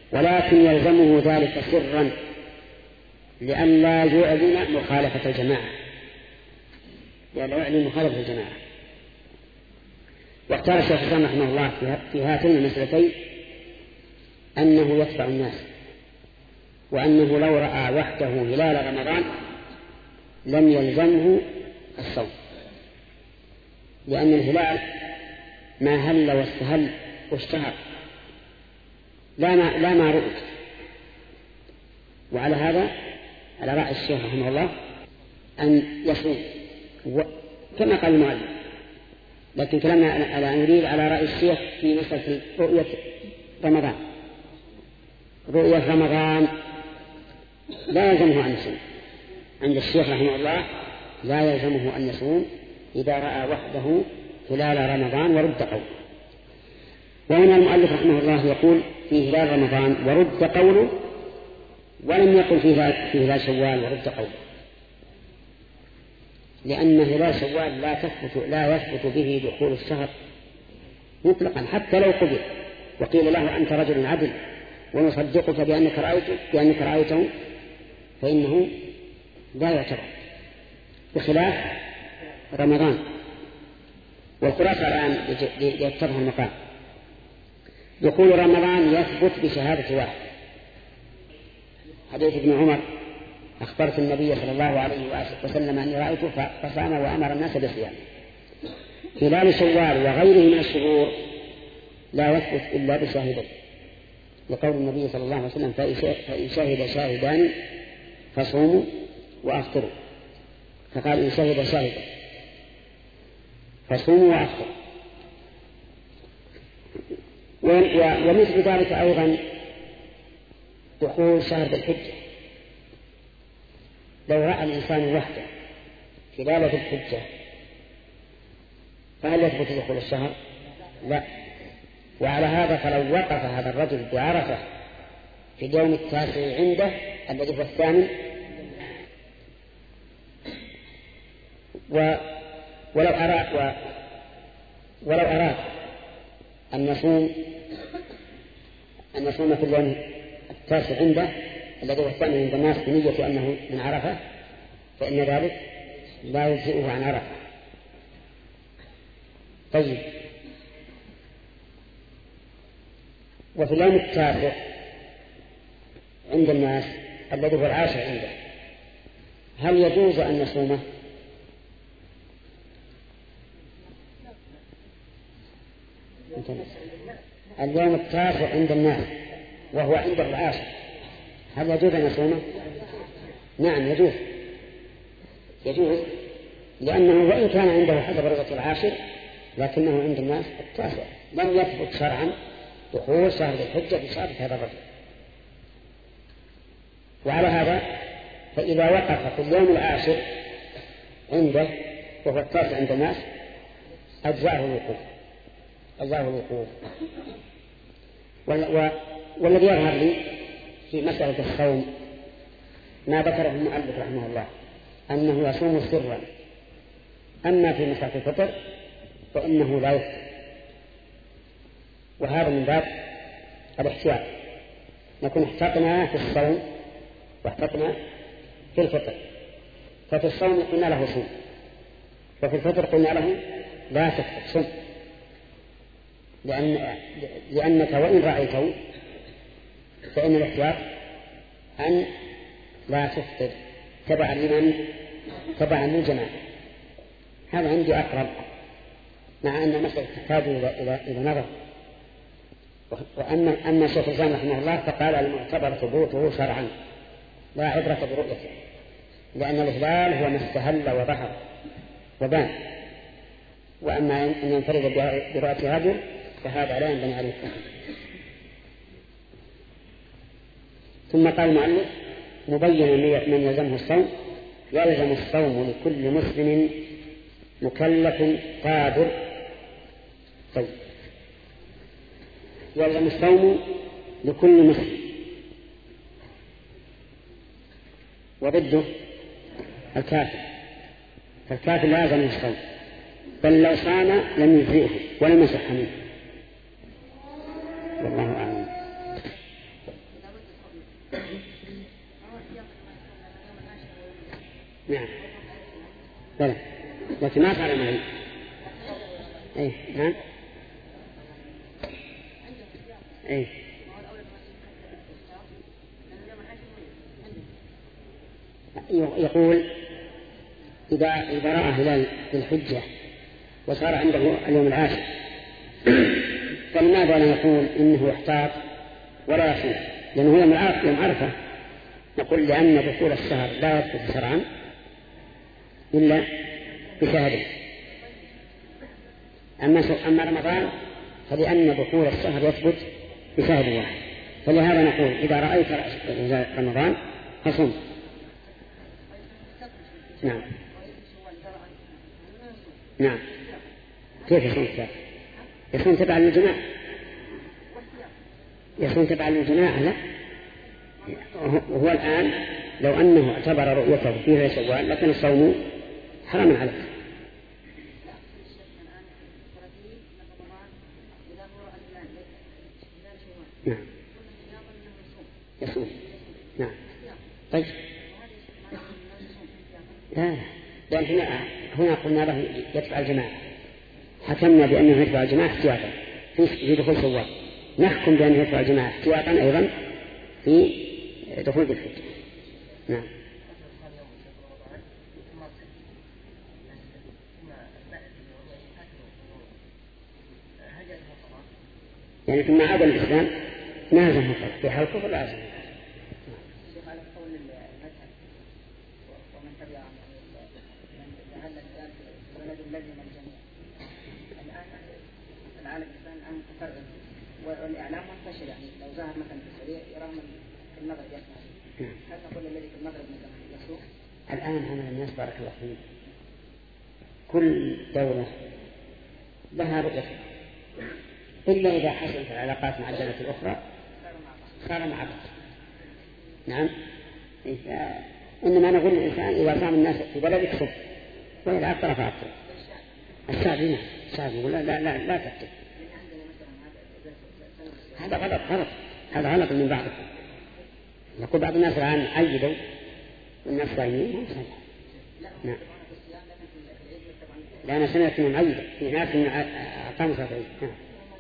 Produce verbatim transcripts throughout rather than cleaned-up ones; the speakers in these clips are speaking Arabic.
ولكن يلزمه ذلك سرا لئلا يعلن مخالفة الجماعة، لئلا يعلن مخالفة الجماعة. واختار الشيخ الإسلام رحمه الله في هاتين المسألتين أنه يتبع الناس، وأنه لو رأى وحده هلال رمضان لم يلزمه الصوم، لأن الهلال ما هل واستهل واشتهر لا ما, لا ما رؤت. وعلى هذا على رأي الشيخ رحمه الله أن يصوم كما قال المؤلف، لكن كلامنا على أن يريد على رأي الشيخ في مسألة رؤية رمضان. رؤية رمضان لا يلزمه أن يصوم عند الشيخ رحمه الله، لا يلزمه أن يصوم إذا رأى وحده هلال رمضان ورد قوله. وهنا المؤلف رحمه الله يقول في هلال رمضان ورد قوله، ولم يقل في هلال شوال ورد قوله، لأن هلال شوال لا تثبت لا يثبت به دخول الشهر مطلقا حتى لو قبل وقيل له أنت رجل عدل ونصدقك بأنك رأيته بأنك رأيته فإنه لا يعتبر، بخلاف رمضان. والخلاصة الآن يتضح المقام. دخول رمضان يثبت بشهادة واحد. حديث ابن عمر أخبرت النبي صلى الله عليه وسلم أني رأيته فصام وأمر الناس بصيام. هلال شوال وغيره من الشهور لا يثبت إلا بشاهدين، لقول النبي صلى الله عليه وسلم فإن شهد شاهدان فصوموا وأفطروا، فقال إن شهد شاهدا فصوموا وأفطروا. ومثل ذلك أيضا دخول شهر الحجة. لو رأى الإنسان وحده خلال ذي الحجة فهل يثبت دخول الشهر؟ لا. وعلى هذا فلو وقف هذا الرجل بعرفة في اليوم التاسع عنده الذي هو الثامن و ولو أراد و ولو أراد أن يصوم أن يصوم في اليوم التاسع عنده الذي هو الثامن عند الناس بنية أنه من عرفة فإن ذلك لا يجزئه عن عرفة. طيب، وفي اليوم التاسع عند الناس الذي هو العاشر عنده هل يجوز أن يصومه؟ اليوم التاسع عند الناس وهو عند العاشر هل يجوز أن يصومه؟ نعم يجوز، يجوز، لأنه وإن كان عنده حسب رؤية العاشر لكنه عند الناس التاسع لم يثبت شرعا دخول شهر الحجة بشهادة هذا الرجل. وعلى هذا فإذا وقف في اليوم العاشر عنده وهو التاسع عند الناس أجزاه الوقوف أجزاه الوقوف. والذي يظهر لي في مسألة الصوم ما ذكره المؤلف رحمه الله أنه يصوم سرا، أما في مسألة الفطر فإنه لا يفطر، وهذا من باب الاحتياط. نكون احتطنا في الصوم واحتطنا في الفطر. ففي الصوم قلنا له صوم، وفي الفطر قلنا له لا تفطر صم، لأن لأنك وإن رأيته فإن الاحتياط أن لا تفطر تبعا لمن تبعا للجماعة. هذا عندي أقرب، مع أن المسألة تحتاج إلى إلى نظر. وأما أما شيخ الإسلام رحمه الله فقال المعتبر ثبوته شرعا لا عبرة برؤيته، لأن الهلال هو ما استهل وظهر وبان، وأما أن ينفرد برؤية رجل فهذا لا ينبني عليه التحديد. ثم قال المؤلف مبين من يلزمه الصوم: يلزم الصوم لكل مسلم مكلف قادر. طيب، يلزم الصوم لكل مسلم، وضده الكافر، فالكافر لا يلزم الصوم، بل لو صام لم يجزئه ولم يصح منه. والله أعلم. نعم بلى لكن ما صار معي. ايه نعم ايه يقول إذا إذا رأى هلال الحجة وصار عنده اليوم العاشر فلماذا لا يقول إنه احتاط ولا يصوم؟ لأنه يوم عرفة نقول لأن دخول الشهر لا يثبت شرعا إلا بشهاده. أما أما رمضان فلأن دخول الشهر يثبت بشهد واحد، فلهذا نقول إذا رأيت رمضان فصم. نعم نعم كيف يصوم تبع؟ يصوم تبع للجماعة، يصوم تبع للجماعة. لا وهو الآن لو أنه اعتبر رؤيته في شوال لكن الصوم حرام عليه. نعم يصوم. نعم طيب لا لأن هنا هنا قلنا له يتبع الجماعة، حكمنا بأنه يتبع الجماعة احتياطا في دخول شوال، نحكم بأنه يتبع الجماعة احتياطا أيضا في دخول ذي الحجة. نعم يعني ثم عاد الإسلام نازم مطلق في حال الكفر لازم. العالم الآن متفرغ والإعلام منتشر، يعني لو ظهر مثلا في السعودية يرى من في المغرب يسمع. هل نقول الذي في المغرب مثلا يسوق؟ الآن أنا الناس بارك الله فيهم كل دولة لها رؤية، إلا إذا حصلت العلاقات مع الدولة الأخرى صار مع بعض. نعم إنما نقول للإنسان إذا صام الناس في بلد يكسب وإذا أفطر فأفطر. الشعب هنا الشعب يقول لا لا لا, لا تكتب. هذا غلط غلط هذا غلط من بعضكم. يقول بعض الناس الآن عيدوا والناس صايمين ما يصلح. نعم لا أنا سمعت من عيدة في ناس من أقام صلاة العيد. نعم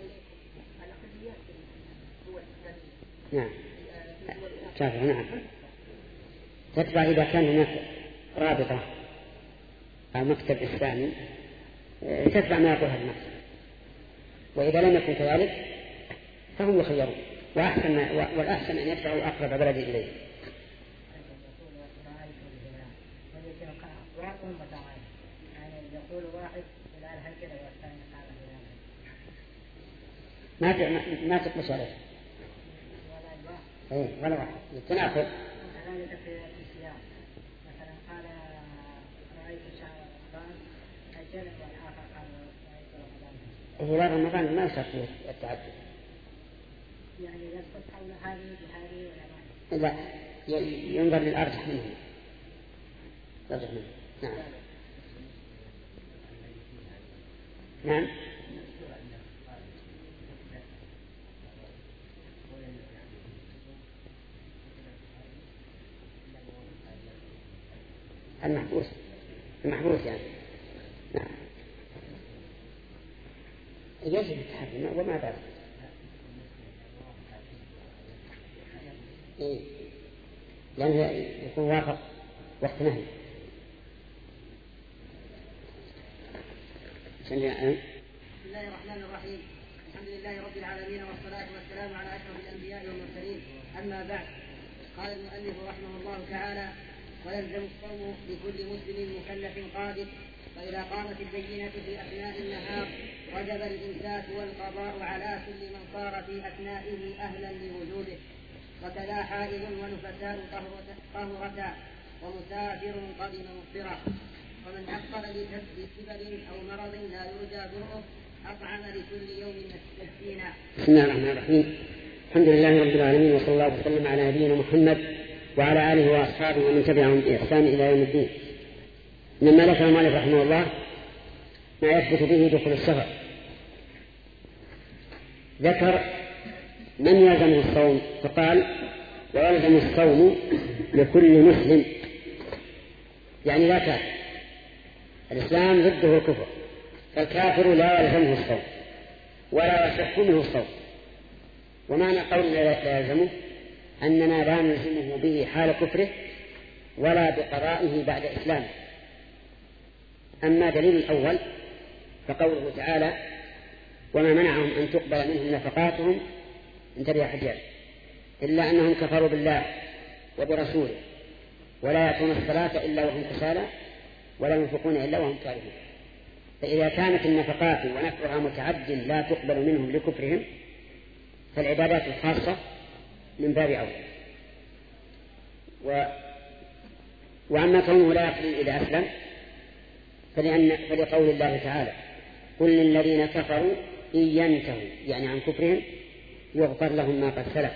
نعم شافوا. نعم تتبع إذا كان هناك رابطة أو مكتب إسلامي تتبع ما يقول هذا المكتب، وإذا لم يكن كذلك فهم يخيرون، وأحسن والأحسن أن يدفعوا أقرب بلد إليه. ما ما تقص عليه ايه ولا واحد التناقض. مثلا قال رأيت شهر رمضان أجل والآخر قال رأيت رمضان. هلال رمضان ما يصير فيه التعدد، يعني يسقط حول هذه بهذه ولا لا ينظر للأرجح منه. أرجح منه. نعم نعم المحبوس المحبوس يعني. نعم يجب التحرم وما بعد. إيه لأنه يكون وافق وقت نهي. بسم الله الرحمن الرحيم. الحمد لله رب العالمين والصلاة والسلام على أشرف الأنبياء والمرسلين. أما بعد، قال المؤلف رحمه الله تعالى: ويلزم الصوم لكل مسلم مكلف قادر، فإذا قامت البينة في أثناء النهار وجب الإمساك والقضاء على كل من صار في أثنائه أهلا لوجوده، وكذا حائض ونفساء طهرتا ومسافر قدم مفطرا، ومن أفطر لسبب أو مرض لا يرجى برؤه أطعم لكل يوم مسكينا. بسم الله الرحمن الرحيم. الحمد لله رب العالمين، وصلى الله وسلم على نبينا محمد وعلى آله وأصحابه ومن تبعهم بإحسان إلى يوم الدين. لما ذكر المؤلف رحمه الله ما يثبت به دخول السفر، ذكر من يلزمه الصوم فقال: ويلزم الصوم لكل مسلم يعني لا كافر. الإسلام ضده الكفر، فالكافر لا يلزمه الصوم ولا يصح منه الصوم. ومعنى قولنا لا يلزمه أننا لا نلزمه به حال كفره ولا بقضائه بعد إسلامه. أما دليل الأول فقوله تعالى وما منعهم أن تقبل منهم نفقاتهم انتبه يا حجاج إلا أنهم كفروا بالله وبرسوله ولا يأتون الصلاة إلا وهم كسالى ولا ينفقون إلا وهم كارهون. فإذا كانت النفقات ونفعها متعد لا تقبل منهم لكفرهم فالعبادات الخاصة من باب أولى. و... وأما كونه لا يقبل إذا أسلم فلأن فلقول الله تعالى قل للذين كفروا إن ينتهوا يعني عن كفرهم يغفر لهم ما قد سلف.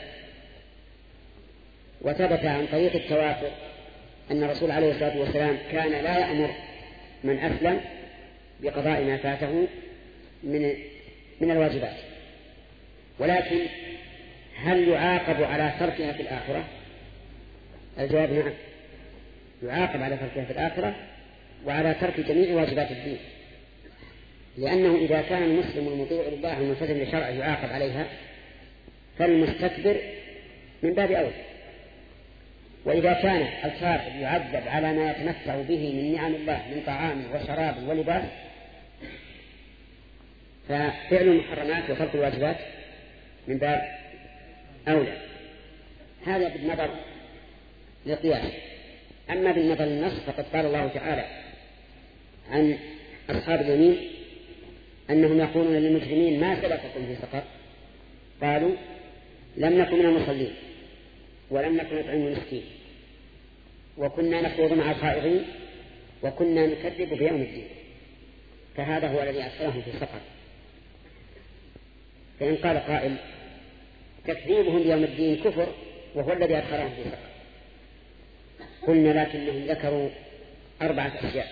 وثبت عن طريق التواتر أن الرسول عليه الصلاة والسلام كان لا يأمر من أسلم بقضاء ما فاته من من الواجبات. ولكن هل يعاقب على تركها في الآخرة؟ الجواب نعم، يعاقب على تركها في الآخرة وعلى ترك جميع واجبات الدين، لأنه إذا كان المسلم المطيع لله الملتزم لشرعه يعاقب عليها فالمستكبر من باب أولى. وإذا كان الكافر يعذب على ما يتمتع به من نعم الله من طعام وشراب ولباس ففعل المحرمات وترك الواجبات من باب أولى. هذا بالنظر للقياس. أما بالنظر للنص فقد قال الله تعالى عن أصحاب اليمين أنهم يقولون للمجرمين ما سلككم في سقر قالوا لم نكن من المصلين ولم نكن نطعم المسكين وكنا نخوض مع الخائضين وكنا نكذب بيوم الدين. فهذا هو الذي أدخلهم في سقر. فإن قال قائل تكذيبهم بيوم الدين كفر وهو الذي أدخلهم في سقر قلنا لكنهم ذكروا أربعة أشياء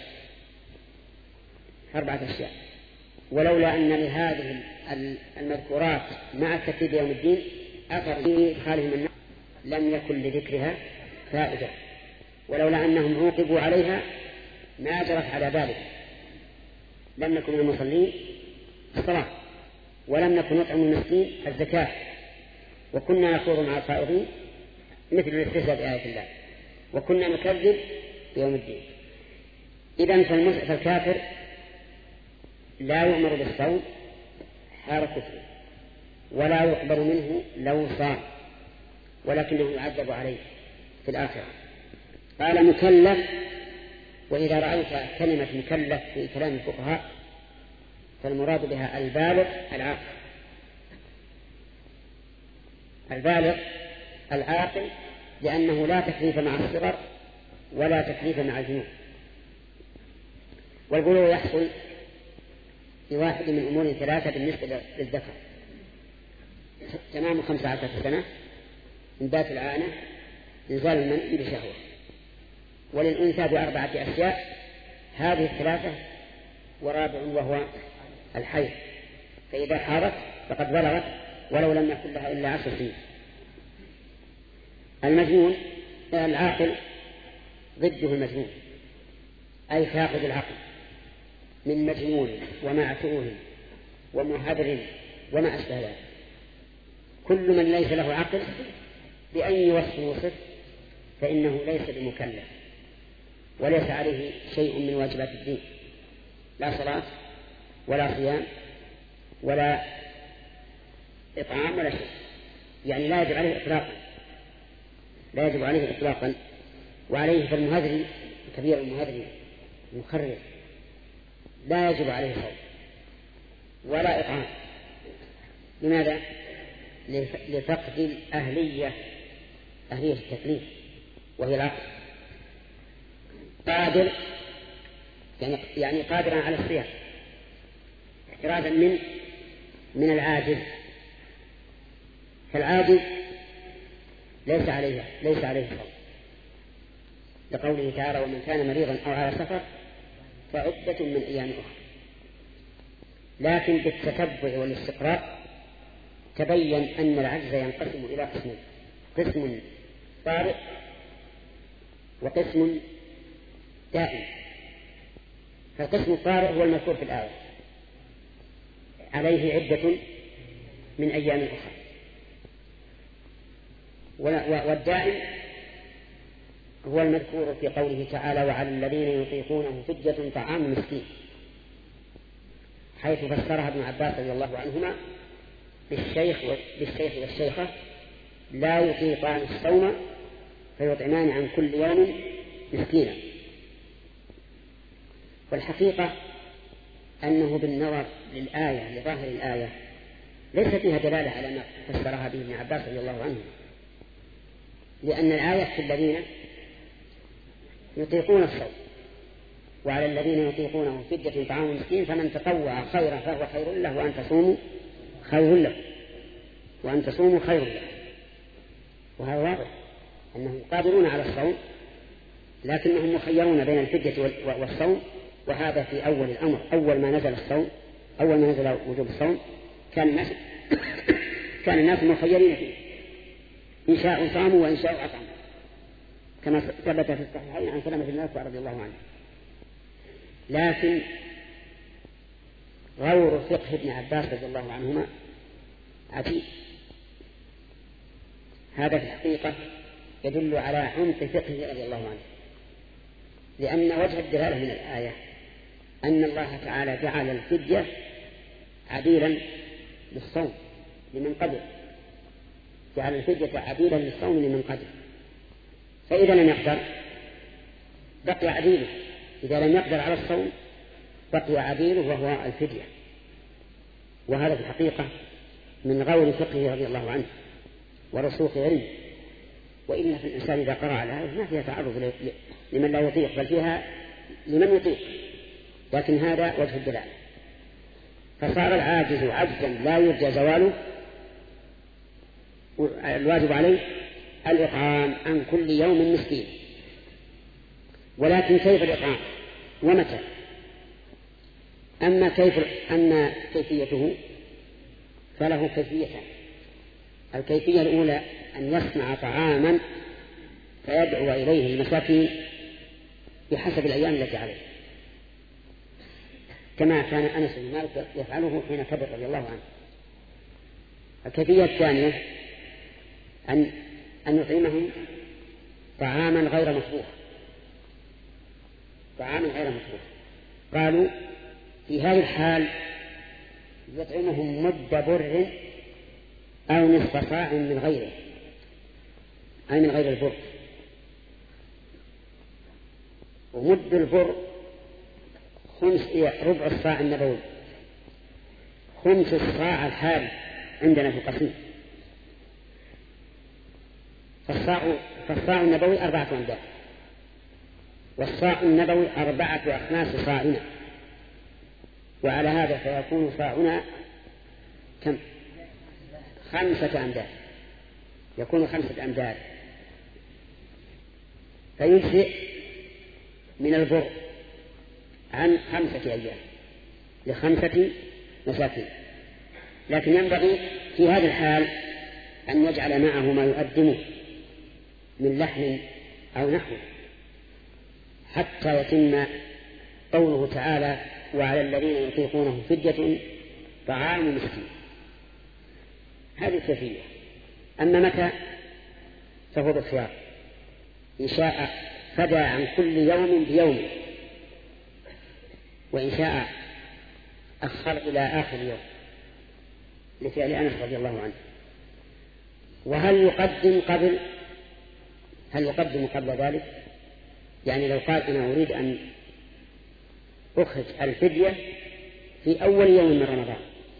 أربعة أشياء ولولا أن لهذه المذكورات مع التكذيب بيوم الدين أثر في إدخالهم النار لم يكن لذكرها فائدة، ولولا أنهم عوقبوا عليها ما جرت على ذلك. لم نكن من المصلين الصلاة ولم نكن نطعم المسكين الزكاة وكنا نخوض مع الخائضين مثل الاستهزاء بآية الله وكنا نكذب بيوم الدين. إذن فالكافر لا يؤمر بالصوم حال كفره ولا يقبل منه لو صام ولكنه يعذب عليه في الآخرة. قال مكلف. وإذا رأيت كلمة مكلف في كلام الفقهاء فالمراد بها البالغ العاقل البالغ العاقل لأنه لا تكليف مع الصغر ولا تكليف مع الجنون. والبلوغ يحصل في واحد من أمور ثلاثة بالنسبة للذكر: تمام خمسة عشر سنة، إنبات العانة، إنزال المني بشهوة. وللأنثى بأربعة أشياء هذه الثلاثة ورابع وهو الحيض، فإذا حاضت فقد بلغت ولو لم يكن لها إلا عشر سنين. المجنون العاقل ضده المجنون، أي فاقد العقل من مجنون ومعتوه ومهدر وما أشبه ذلك. كل من ليس له عقل بأي وصف يوصف فإنه ليس بمكلف وليس عليه شيء من واجبات الدين، لا صلاة ولا صيام ولا إطعام ولا شيء، يعني لا يجب عليه إطلاقا لا يجب عليه إطلاقا. وعليه فالمهذري كبير المهذري المخرج لا يجب عليه صوم ولا إطعام. لماذا؟ لفقد الأهلية أهلية التكليف وهي العقل. قادر يعني, يعني قادرا على الصيام احترازا من من العاجز. فالعاجز ليس عليه ليس عليه صوم لقوله تعالى ومن كان مريضا أو على سفر فعدة من أيام أخرى. لكن بالتتبع والاستقراء تبين أن العجز ينقسم إلى قسمين: قسم طارئ وقسم دائم. فالقسم الطارئ هو المذكور في الآية عليه عدة من أيام أخرى. والدائم هو المذكور في قوله تعالى وعلى الذين يطيقونه فدية طعام مسكين، حيث فسرها ابن عباس رضي الله عنهما بالشيخ بالشيخ والشيخة لا يطيقان الصوم فيطعمان عن كل يوم مسكينا. والحقيقة أنه بالنظر للآية لظاهر الآية ليس فيها دلالة على ما فسرها به ابن عباس رضي الله عنه، لأن الآية في الذين يطيقون الصوم وعلى الذين يطيقونه فدية طعام مسكين فمن تطوع خيرا فهو خير له وأن تصوموا خير له وأن تصوموا خير له. وهذا واضح أنهم قادرون على الصوم لكنهم مخيرون بين الفدية والصوم، وهذا في أول الأمر. أول ما نزل الصوم أول ما نزل وجوب الصوم كان الناس كان الناس مخيرين فيه، إن شاءوا صاموا وإن شاءوا أطعموا، كما ثبت في الصحيحين عن سلمة بن الأكوع رضي الله عنه. لكن غور فقه ابن عباس رضي الله عنهما عجيب. هذا في الحقيقة يدل على عمق فقهه رضي الله عنه، لأن وجه الدلالة من الآية أن الله تعالى جعل الفدية عديلا للصوم لمن قدر، جعل الفدية عديلا للصوم لمن قدر، فإذا لم يقدر بقي عديله، إذا لم يقدر على الصوم بقي عديله وهو الفدية. وهذا في الحقيقة من غور فقهه رضي الله عنه ورسوخ علمه. وإن في الإنسان إذا قرأ الآية ما فيها تعرض لمن لا يطيق بل فيها لمن يطيق، لكن هذا وجه الدلالة. فصار العاجز عجزا لا يرجى زواله الواجب عليه الإطعام عن كل يوم مسكين. ولكن كيف الإطعام ومتى؟ أما كيف أما كيفيته فله كيفيتان. الكيفية الأولى أن يصنع طعاما فيدعو إليه المساكين بحسب الأيام التي عليه، كما كان أنس بن مالك يفعله حين كبر رضي الله عنه. الكيفية الثانية أن أن يطعمهم طعاما غير مطبوخ طعاما غير مطبوخ قالوا في هذه الحال يطعمهم مد بر أو نصف صاع من غيره، أي من غير البر. ومد البر خمس ربع الصاع النبوي، خمس الصاع الحال عندنا في القسيم. فالصاع فالصاع النبوي أربعة أمداد، والصاع النبوي أربعة أخماس صاعنا، وعلى هذا فيكون صاعنا كم؟ خمسة أمداد، يكون خمسة أمداد. فيجزئ من البر عن خمسة أيام لخمسة مساكين. لكن ينبغي في هذا الحال أن يجعل معه ما يقدمه من لحم أو نحو حتى يتم قوله تعالى وعلى الذين يطيقونه فدية طعام مسكين. هذه الكيفية. أما متى فهو بالخيار، إن شاء فدى عن كل يوم بيوم، وإن شاء أخر إلى آخر يوم لفعل أنس رضي الله عنه. وهل يقدم قبل هل يقدم قبل ذلك؟ يعني لو قال أنا أريد أن أخرج الفدية في أول يوم من رمضان،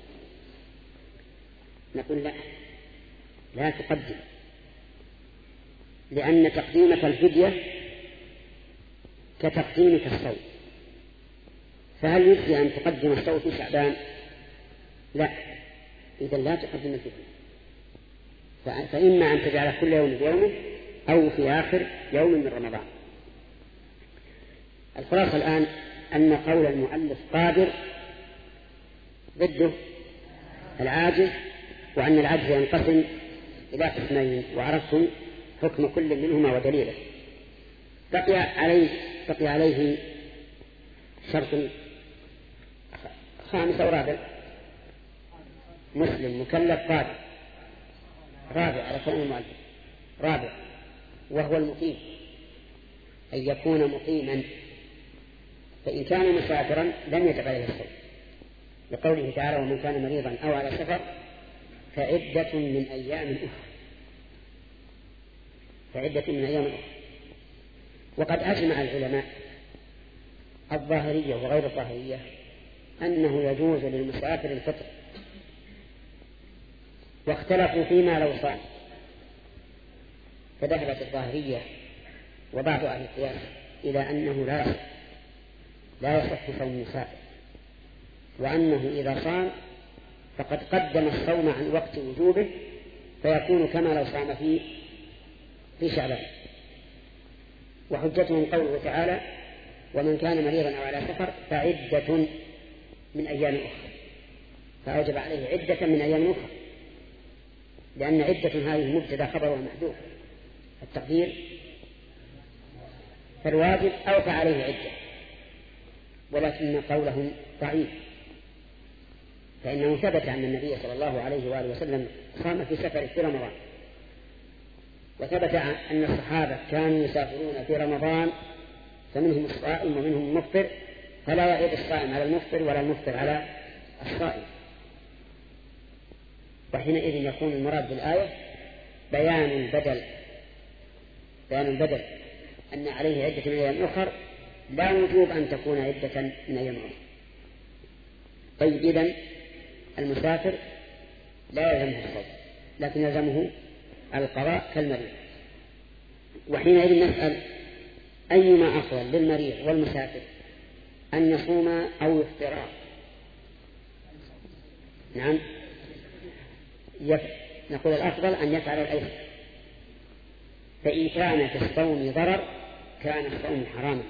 نقول لا لا تقدم، لأن تقديمك الفدية كتقديمك الصوم. فهل يجزي أن تقدم الصوم في شعبان؟ لا، إذا لا تقدم الفدية، فإما أن تجعل كل يوم بيومه أو في آخر يوم من رمضان. الخلاصة الآن أن قول المؤلف قادر ضده العاجز، وأن العجز ينقسم إلى قسمين، وعرفتم حكم كل منهما ودليله. بقي عليه بقي عليه شرط خامس أو رابع. مسلم مكلف قادر. رابع على كلام المؤلف، رابع وهو المقيم، أن يكون مقيما. فإن كان مسافرا لم يجب عليه الصوم، لقوله تعالى: ومن كان مريضا أو على سفر فعدة من أيام أخرى. فعدة من أيام أخرى. وقد أجمع العلماء الظاهرية وغير الظاهرية أنه يجوز للمسافر الفطر، واختلفوا فيما لو صام. فذهبت الظاهرية وبعض أهل القياس إلى أنه لا يصح لا يصح صوم المسافر، وأنه إذا صام فقد قدم الصوم عن وقت وجوبه، فيكون كما لو صام في في شعبان. وحجتهم قوله تعالى: ومن كان مريضا أو على سفر فعدة من أيام أخرى، فأوجب عليه عدة من أيام أخرى، لأن عدة هذه مبتدا خبر ومحذوف، التقدير فالواجب أوفى عليه عدة. ولكن قولهم ضعيف، فإنه ثبت أن النبي صلى الله عليه وآله وسلم صام في سفر في رمضان، وثبت أن الصحابة كانوا يسافرون في رمضان فمنهم الصائم ومنهم المفطر، فلا يعيب الصائم على المفطر ولا المفطر على الصائم. وحينئذ يكون المراد بالآية بيان البدل بيان البدل أن عليه عدة من أيام أخر، لا وجوب أن تكون عدة من أيام أخر. طيب، إذن المسافر لا يلزمه الصوم، لكن يلزمه القضاء كالمريض. وحينئذ نسأل: أيما أفضل للمريض والمسافر، أن يصوم أو يفطر؟ نعم، يف... نقول الأفضل أن يفعل الأيسر. فإن كان في الصوم ضرر كان الصوم حراما،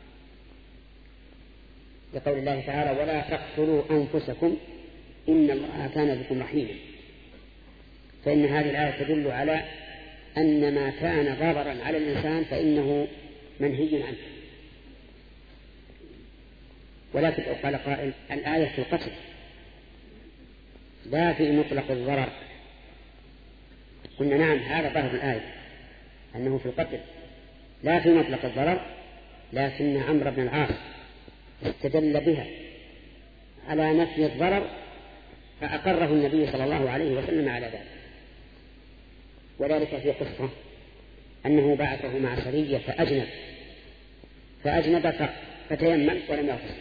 لقول الله تعالى: ولا تقتلوا أنفسكم إن الله كان بكم رحيما. فإن هذه الآية تدل على أن ما كان ضررا على الإنسان فإنه منهي عنه. ولكن قال قائل: الآية في القتل لا في مطلق الضرر. قلنا نعم، هذا ظاهر الآية أنه في القتل لا في مطلق الضرر، لكن عمرو بن العاص استدل بها على نفي الضرر، فأقره النبي صلى الله عليه وسلم على ذلك. وذلك في قصة أنه بعثه مع سرية فأجنب فأجنب فتيمم ولم يغتسل،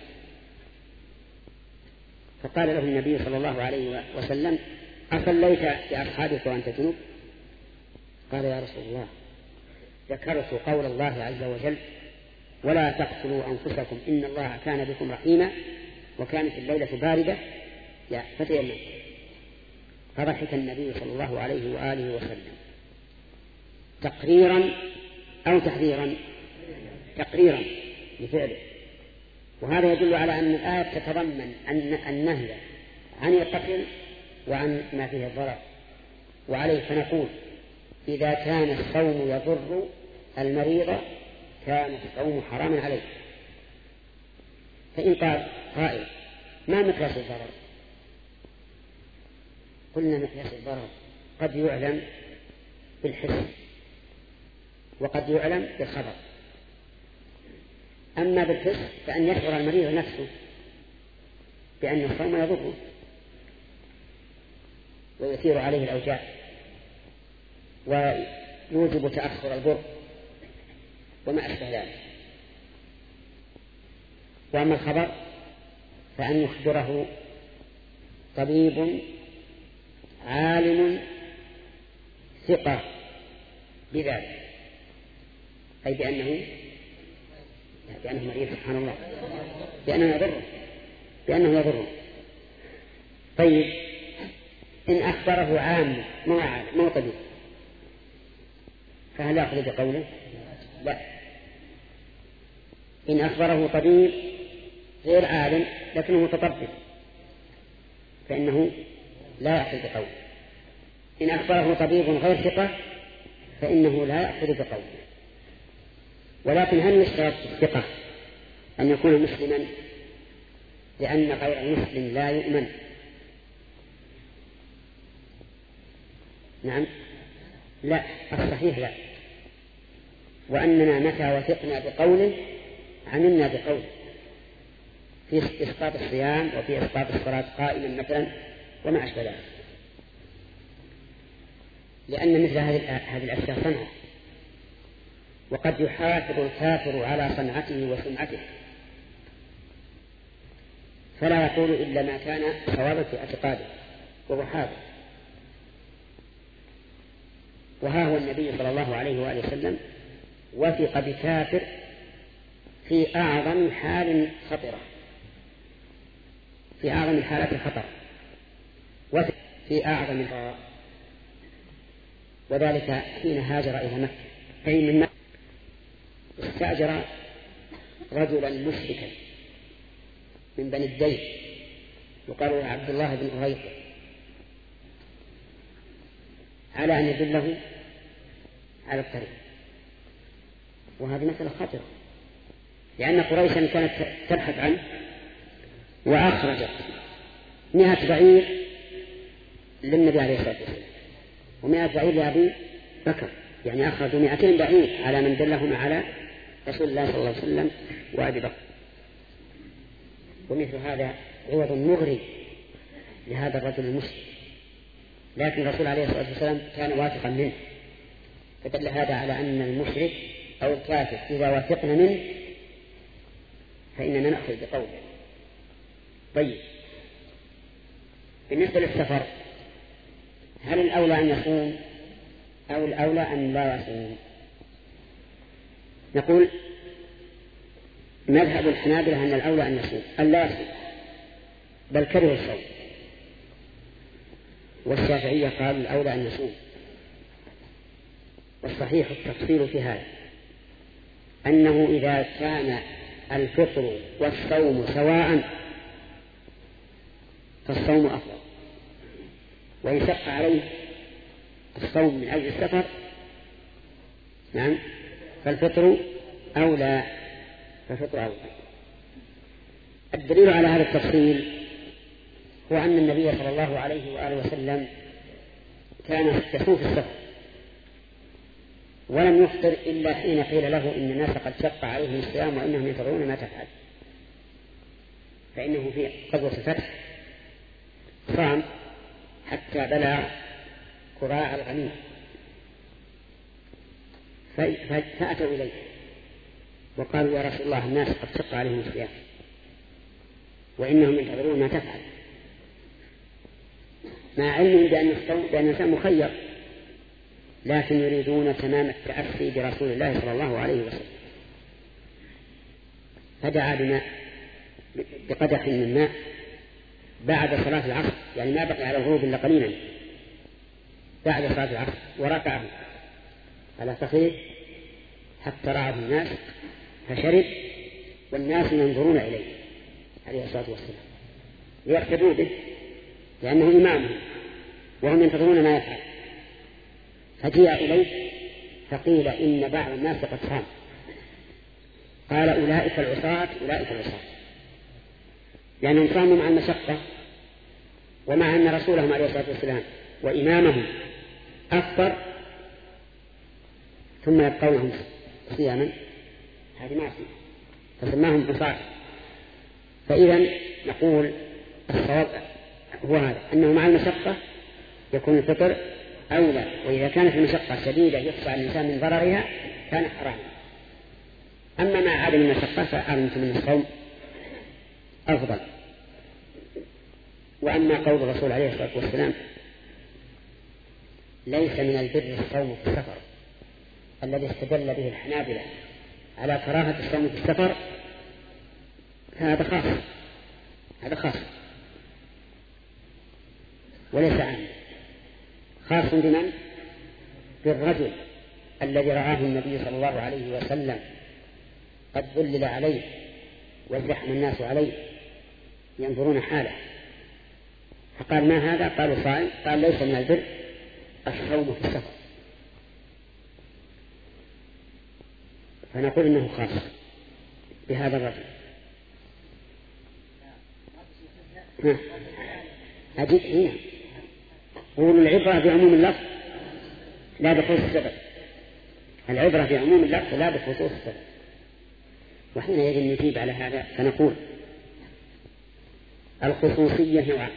فقال له النبي صلى الله عليه وسلم: أصليت بأصحابك وأنت جنوب؟ قال: يا رسول الله، ذكرت قول الله عز وجل: ولا تقتلوا أنفسكم إن الله كان بكم رحيما، وكانت الليلة باردة فتيمم. فضحك النبي صلى الله عليه وآله وسلم تقريرا أو تحذيرا؟ تقريرا بفعله. وهذا يدل على أن الآية تتضمن النهي عن القتل وعن ما فيه الضرر. وعليه فنقول: إذا كان الصوم يضر المريض كان الصوم حراما عليه. فإن قال قائل: ما مقياس الضرر؟ قلنا: مقياس الضرر قد يعلم بالحس وقد يعلم بالخبر. أما بالحس فأن يشعر المريض نفسه بأن الصوم يضره ويثير عليه الأوجاع ويوجب تأخر البر وما أشبه ذلك. وأما الخبر فأن يخبره طبيب عالم ثقة بذلك، أي بأنه بأنه مريض، سبحان الله، بأنه يضره بأنه يضره طيب، إن أخبره عام مو طبيب فهل يأخذ بقوله؟ لا. إن أخبره طبيب غير عالم لكنه متطبب فإنه لا يأخذ بقوله. إن أخبره طبيب غير ثقة فإنه لا يأخذ بقوله. ولكن هل يشترط الثقة أن يكون مسلما؟ لأن غير المسلم لا يؤمن. نعم، لا، الصحيح لا. وأننا متى وثقنا بقوله عملنا بقوله، في إسقاط الصيام وفي إسقاط الصلاة قائما مثلا وما أشبه ذلك، لأن مثل هذه الأشياء صنعة، وقد يحافظ الكافر على صنعته وسمعته فلا يقول إلا ما كان صوابا في اعتقاده وهو حاضر. وها هو النبي صلى الله عليه وآله وسلم وثق بكافر في أعظم حال خطرة، في أعظم الحالات الخطر، وثق في أعظم الخطر، وذلك حين هاجر إلى مكة. أي من مكة استأجر رجلا مشركا من بني الدين يقال له عبد الله بن أريق على أن يدله على الطريق. وهذه مسألة خطرة، لأن قريشا كانت تبحث عنه، وأخرجت مئة بعير للنبي عليه الصلاة والسلام ومئة بعير لأبي بكر، يعني أخرجوا مئتين بعير على من دلهم على رسول الله صلى الله عليه وسلم وأبي بكر. ومثل هذا عوض مغري لهذا الرجل المسلم، لكن الرسول عليه الصلاة والسلام كان واثقا منه، فدل هذا على أن المشرك أو الكافر إذا وثقنا منه فإننا نأخذ بقوله. طيب، بالنسبة للسفر هل الأولى أن يصوم أو الأولى أن لا يصوم؟ نقول مذهب الحنابلة أن الأولى أن يصوم، أن لا يصوم بل كره الصوم، والشافعية قالوا الأولى أن يصوم. والصحيح التفصيل في هذا أنه إذا كان الفطر والصوم سواء فالصوم أفضل، وإن شق عليه الصوم من أجل السفر نعم فالفطر أولى، فالفطر أولى. الدليل على هذا التفصيل هو أن النبي صلى الله عليه وآله وسلم كان يصوم في السفر ولم يفطر إلا حين قيل له إن الناس قد شق عليهم الصيام وإنهم ينتظرون ما تفعل، فإنه في غزوة الفتح صام حتى بلغ قراع الغنيم فأتوا إليه وقالوا يا رسول الله الناس قد شق عليهم الصيام وإنهم ينتظرون ما تفعل، مع علمهم بأن الإنسان مخير، لكن يريدون تمام التأسي برسول الله صلى الله عليه وسلم. فدعا بماء بقدح من ماء بعد صلاة العصر، يعني ما بقي على الغروب إلا قليلا بعد صلاة العصر، وركعه على صخير حتى رعاه الناس فشرب والناس ينظرون إليه عليه الصلاة والسلام ليقتدوا به لأنه إمامهم وهم ينتظرون ما يفعل. فجاء إليه فقيل إن بعض الناس قد صام، قال أولئك العصاة أولئك العصاة، لأنهم صاموا مع المشقة ومع أن رسولهم عليه الصلاة والسلام وإمامهم أفطر ثم يبقونهم صياما، هذه معصية فسماهم عصاة. فإذا نقول الصواب هو هذا أنه مع المشقة يكون الفطر أولى، وإذا كانت المشقة شديدة يخشى الإنسان من ضررها كان حراما. أما مع عدم المشقة فأعلمت من الصوم أفضل. وأما قول الرسول عليه الصلاة والسلام ليس من البر الصوم في السفر الذي استدل به الحنابلة على كراهة الصوم في السفر، هذا خاص هذا خاص وليس عام، خاص بمن؟ بالرجل الذي رآه النبي صلى الله عليه وسلم قد ظلل عليه وازدحم الناس عليه ينظرون حاله فقال ما هذا؟ قالوا صائم، قال ليس من البر الصوم في السفر. فنقول إنه خاص بهذا الرجل. أجد هنا قولوا العبرة بعموم اللفظ لا بخصوص السبب. العبرة بعموم اللفظ لا بخصوص السبب. وحين يجب أن نجيب على هذا فنقول الخصوصية نوعان: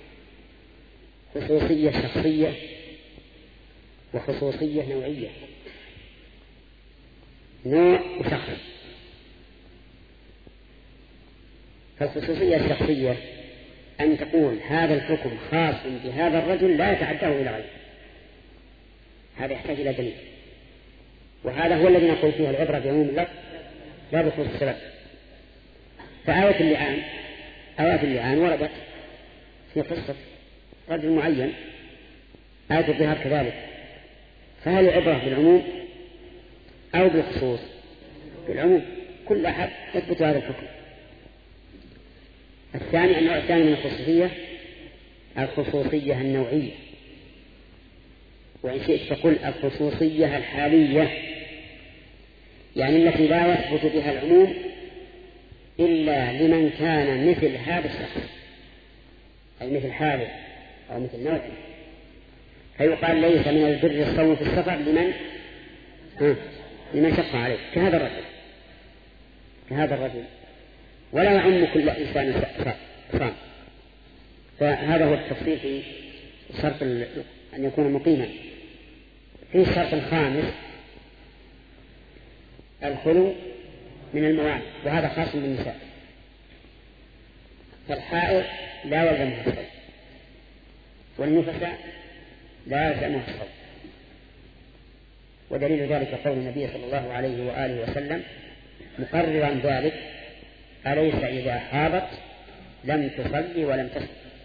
خصوصية شخصية وخصوصية نوعية. نوع وشخص. فالخصوصية الشخصية أن تقول هذا الحكم خاص بهذا الرجل لا يتعداه إلى غيره، هذا يحتاج إلى دليل، وهذا هو الذي نقول فيه العبرة بعموم اللفظ لا بخصوص السبب. فآية اللعان آيات اللعان وردت في قصة رجل معين، آية الظهار كذلك، فهل العبرة بالعموم أو بالخصوص؟ بالعموم، كل أحد يثبت هذا الحكم. الثاني النوع الثاني من الخصوصية الخصوصية النوعية، وإن شئت فقل الخصوصية الحالية، يعني التي لا يثبت بها العموم إلا لمن كان مثل هذا الشخص، أي مثل حاله أو مثل نوعه. فيقال ليس من البر الصوم في السفر لمن ها لمن شق عليه، كهذا الرجل كهذا الرجل ولا يعم كل إنسان صام. فهذا هو التفصيل في شرط أن يكون مقيما. في الشرط الخامس الخلو من الموانع، وهذا خاص بالنساء. فالحائض لا يلزمها الصوم، والنفساء لا يلزمها الصوم. ودليل ذلك قول النبي صلى الله عليه وآله وسلم مقررا ذلك: أليس إذا حاضت لم تصلي ولم تصل.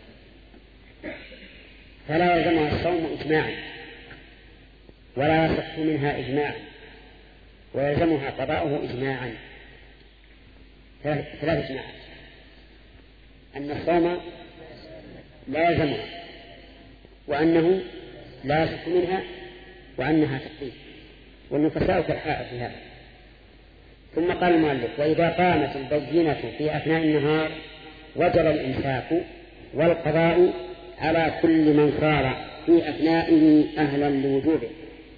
فلا يلزمها الصوم إجماعا ولا يصح منها إجماعا، ويلزمها قضاؤه إجماعا. ثلاث إجماعات: أن الصوم لا يلزمها، وأنه لا يصح منها، وأنها تقضي. والنفساء كالحائض في هذا. ثم قال المؤلف: وإذا قامت البينة في أثناء النهار وجب الإمساك والقضاء على كل من صار في أثنائه أهلا لوجوبه.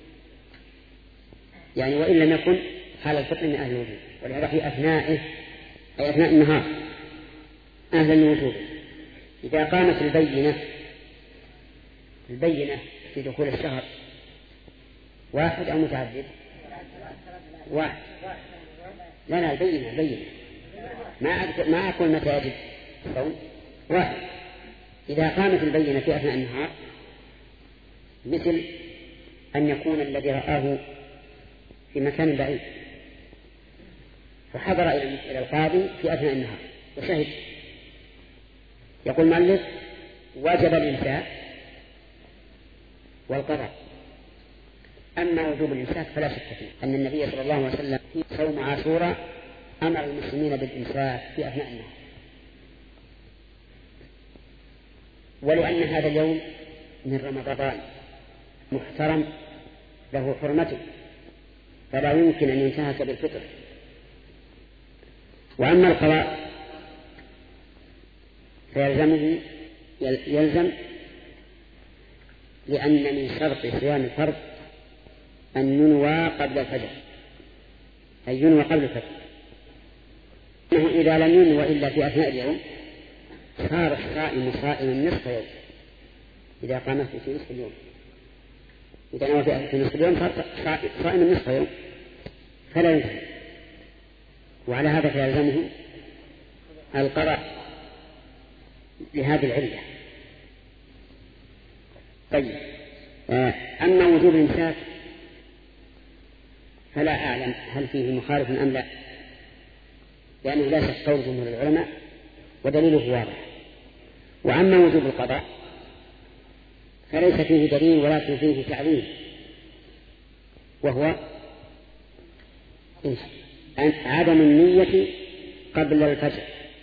يعني وإن لم يكن حال الفطر من أهل الوجوب، ولهذا في أثنائه أي أثناء النهار أهلا لوجوبه. إذا قامت البينة البينة في دخول الشهر واحد أو متعدد؟ واحد. لا لا البينة البينة ما ما أقول متى يجب الصوم، واحد. إذا قامت البينة في أثناء النهار مثل أن يكون الذي رآه في مكان بعيد فحضر إلى القاضي في أثناء النهار وشهد، يقول المؤلف: وجب الإمساك والقضاء. أما وجوب الإمساك فلا شك فيه أن النبي صلى الله عليه وسلم في صوم عاشوراء أمر المسلمين بالإمساك في أثناء النهار، ولأن هذا اليوم من رمضان محترم له حرمته فلا يمكن أن ينتهك بالفطر. وأما القضاء فيلزمه يلزم لأن من شرط صيام الفرض أن ينوى قبل الفجر، أي ينوى قبل الفجر. إنه إذا لم ينوى إلا في أثناء اليوم صار الصائم صائما نصف يوم. إذا قامت في نصف اليوم إذا نوى في نصف اليوم صار صائما نصف يوم فلا ينتهي، وعلى هذا فيلزمه القضاء لهذه العلة. طيب، أما وجوب الإمساك فلا أعلم هل فيه مخالف أم لا، لأنه لا شك قول جمهور العلماء ودليله واضح. وأما وجوب القضاء فليس فيه دليل ولكن فيه تعليل، وهو عدم النية قبل الفجر.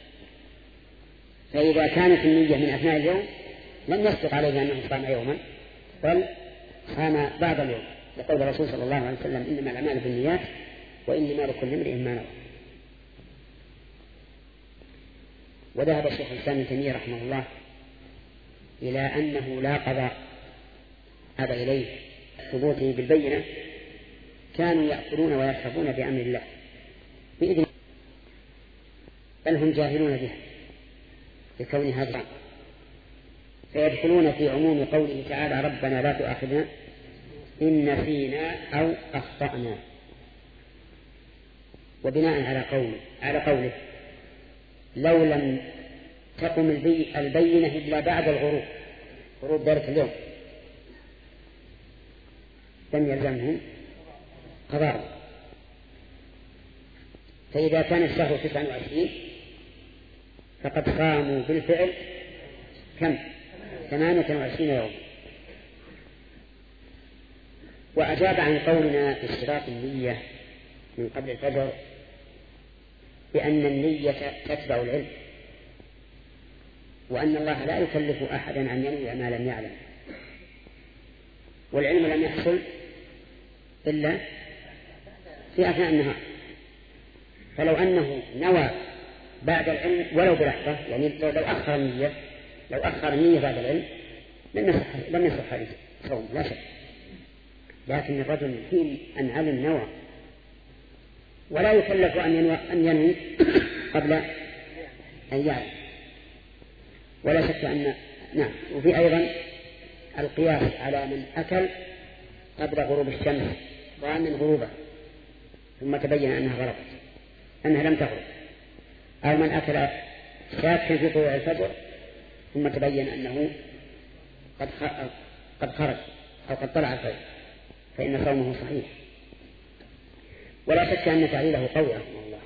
فإذا كانت النية من أثناء اليوم لم يصدق عليه أنه صام يوما بل صام بعض اليوم، لقول الرسول صلى الله عليه وسلم: إنما الأعمال بالنيات وإنما لكل امرئ ما نوى. وذهب الشيخ الإسلام ابن تيمية رحمه الله إلى أنه لا قضاء هذا إليه ثبوته بالبينة، كانوا يأكلون ويشربون بأمر الله بإذن، بل هم جاهلون بها لكون هذا، فيدخلون في عموم قوله تعالى ربنا لا تؤاخذنا إن نسينا أو أخطأنا. وبناء على قوله على قوله لو لم تقم البينة إلا بعد الغروب، غروب ذلك اليوم، لم يلزمهم قضاء. فإذا كان الشهر تسعة وعشرين فقد صاموا بالفعل كم؟ ثمانية وعشرين يوم. وأجاب عن قولنا في اشتراط النية من قبل الفجر بأن النية تتبع العلم، وأن الله لا يكلف أحدا أن ينوي ما لم يعلم، والعلم لم يحصل إلا في أثناء النهار. فلو أنه نوى بعد العلم ولو بلحظة، يعني لو أخر النية لو أخر النية بعد العلم لم يصح لم يصح عليه صوم لا شك. لكن الرجل حين أن علم نوى ولا يكلف أن ينوي, أن ينوي قبل أن يعلم، ولا شك أن نعم. وفي أيضا القياس على من أكل قبل غروب الشمس ظانا غروبه ثم تبين أنها غربت أنها لم تغرب، أو من أكل شاكا في طلوع الفجر ثم تبين أنه قد قد خرج أو قد طلع الفجر، فإن صومه صحيح. ولا شك أن تعليله قوي رحمه الله،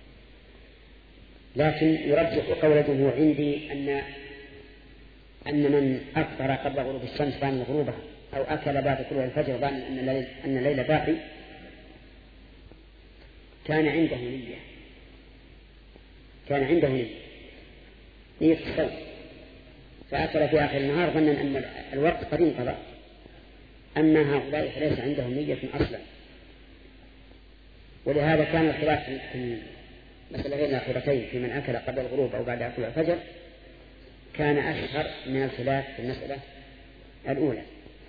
لكن يرجح قول الجمهور عندي أن أن من أفطر قبل غروب الشمس ظانا غروبها أو أكل بعد طلوع الفجر ظانا أن الليل أن الليل باقي كان عنده نية كان عنده نية نية الصوم، فأكل في آخر النهار ظنا أن الوقت قد انقضى. أما هؤلاء فليس عندهم نية أصلا، ولهذا كان الخلاف في المسألتين الأخيرتين في من أكل قبل الغروب أو بعد طلوع الفجر كان أشهر من الخلاف في المسألة الأولى.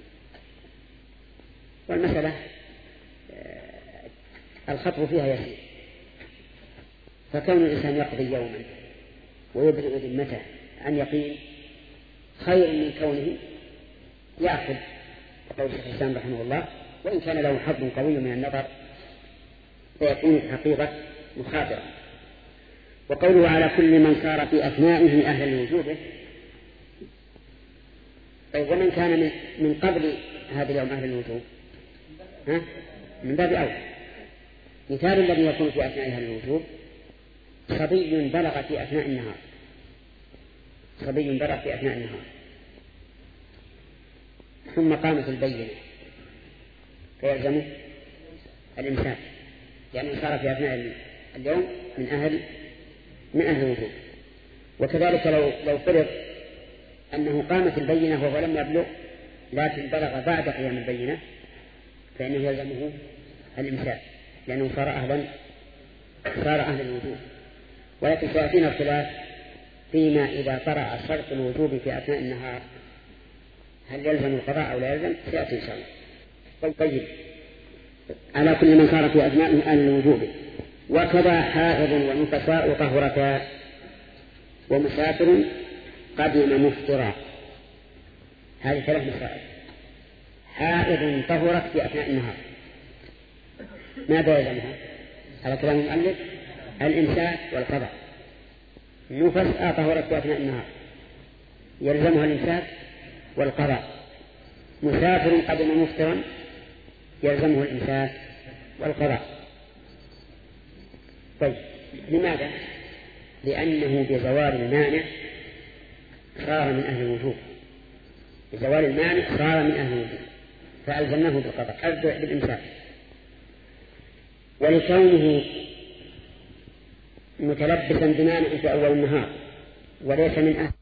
والمسألة الخطر فيها يسير، فكون الإنسان يقضي يوما ويبرئ ذمته عن يقين خير من كونه يأخذ قول الشيخ الإسلام رحمه الله، وإن كان له حظ قوي من النظر فيكون الحقيقة مخاطرة. وقوله على كل من صار في أثنائه أهلا لوجوبه، ومن كان من, من قبل هذا اليوم أهلا للوجوب ها؟ من باب أول. مثال الذي يكون في أثناء أهل الوجوب صبي بلغ في أثناء النهار صبي بلغ في أثناء النهار ثم قامت البينة فيلزمه الإمساك، يعني صار في أثناء اليوم من أهل من أهل الوجوب. وكذلك لو لو فرض أنه قامت البينة وهو لم يبلغ لكن بلغ بعد قيام البينة فإنه يلزمه الإمساك لأنه صار أهلا صار أهل الوجوب. ولكن سيأتينا الخلاف فيما إذا طرأ شرط الوجوب في أثناء النهار هل يلزم القضاء أو لا يلزم، سيأتي إن شاء الله. طيب، على كل من صار في أثناء أهل الوجوب. وكذا حائض ونفساء طهرتا ومسافر قدم مفطرا. هذه ثلاث مسائل. حائض طهرت في أثناء النهار ماذا يلزمها؟ على كلام المؤلف الإمساك والقضاء. نفساء طهرت في أثناء النهار يلزمها الإمساك والقضاء. مسافر قدم مفطرا يلزمه الإمساك والقضاء. طيب، لماذا؟ لأنه بزوال المانع صار من أهل الوجوب، بزوال المانع صار من أهل الوجوب فألزمناه بالقضاء بالإمساك. ولكونه متلبسا بمانع في أول النهار وليس من أهل